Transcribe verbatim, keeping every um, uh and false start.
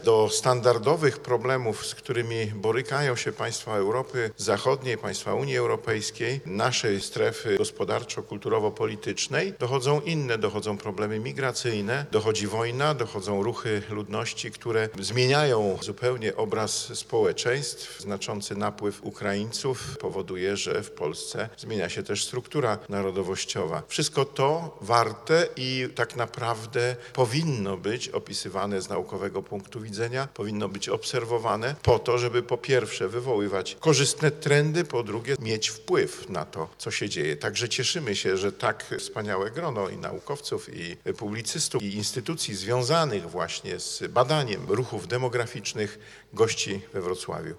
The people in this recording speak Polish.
Do standardowych problemów, z którymi borykają się państwa Europy Zachodniej, państwa Unii Europejskiej, naszej strefy gospodarczo-kulturowo-politycznej, dochodzą inne, dochodzą problemy migracyjne, dochodzi wojna, dochodzą ruchy ludności, które zmieniają zupełnie obraz społeczeństw. Znaczący napływ Ukraińców powoduje, że w Polsce zmienia się też struktura narodowościowa. Wszystko to warte i tak naprawdę powinno być opisywane z naukowego punktu widzenia, powinno być obserwowane po to, żeby po pierwsze wywoływać korzystne trendy, po drugie mieć wpływ na to, co się dzieje. Także cieszymy się, że tak wspaniałe grono i naukowców, i publicystów, i instytucji związanych właśnie z badaniem ruchów demograficznych gości we Wrocławiu.